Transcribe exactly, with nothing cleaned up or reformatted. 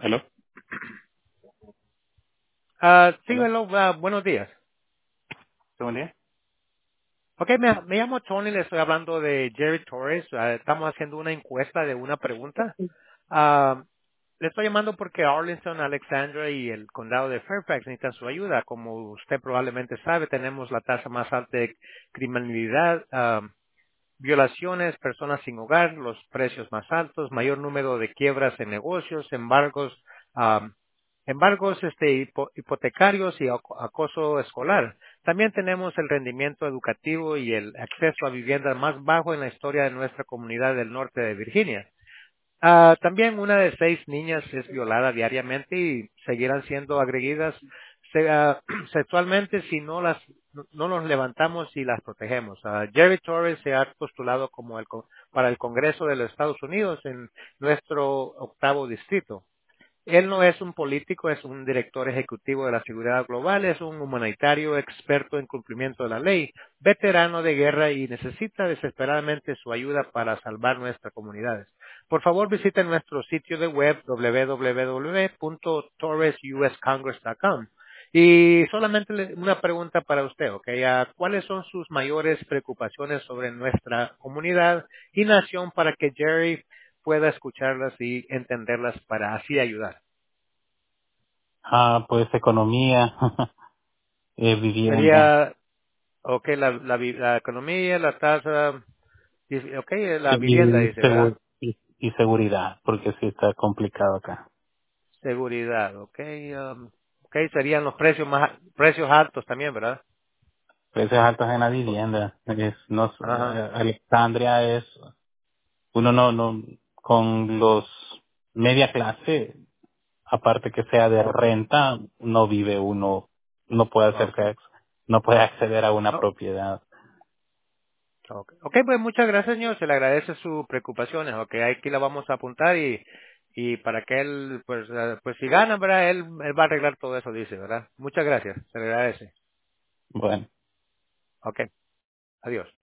Hello. Ah, sí, Hola. hello, ah, buenos días. ¿Buen día? Ok, me, me llamo Tony, le estoy hablando de Jerry Torres. Ah, estamos haciendo una encuesta de una pregunta. Ah, le estoy llamando porque Arlington, Alexandria y el condado de Fairfax necesitan su ayuda. Como usted probablemente sabe, tenemos la tasa más alta de criminalidad, ah, violaciones, personas sin hogar, los precios más altos, mayor número de quiebras en negocios, embargos, am, embargos este, hipo- hipotecarios y aco- acoso escolar. También tenemos el rendimiento educativo y el acceso a vivienda más bajo en la historia de nuestra comunidad del norte de Virginia. Ah, también una de seis niñas es violada diariamente y seguirán siendo agredidas se- ah, sexualmente si no las no no nos levantamos y las protegemos. Ah, Jerry Torres se ha postulado como el, co- para el Congreso de los Estados Unidos en nuestro octavo distrito. Él no es un político, es un director ejecutivo de la seguridad global, es un humanitario experto en cumplimiento de la ley, veterano de guerra y necesita desesperadamente su ayuda para salvar nuestras comunidades. Por favor, visite nuestro sitio de web w w w punto torres u s congress punto com. Y solamente le- una pregunta para usted, ¿ok? Ah, ¿Cuáles son sus mayores preocupaciones sobre nuestra comunidad y nación para que Jerry pueda escucharlas y entenderlas para así ayudar? Ah, pues economía, eh, vivienda Sería, ok, la, la, vi- la economía, la tasa, y- ok, la y, vivienda, dice, ¿verdad? segu- y, y seguridad, porque sí está complicado acá. Seguridad, ok, um, ok, serían los precios más, precios altos también, ¿verdad? Precios altos en la vivienda. Es, no, Ajá, eh, Alexandria es, uno no, no, con los media clase, aparte que sea de renta, no vive uno, no puede ok. hacerse, no puede acceder a una Oh, propiedad. ok, ok, pues muchas gracias, señor, se le agradece sus preocupaciones, ok, aquí la vamos a apuntar y, y para que él, pues, eh, pues si gana, ¿verdad? Él, él va a arreglar todo eso, dice, ¿verdad? Muchas gracias, se le agradece. Bueno. Ok, adiós.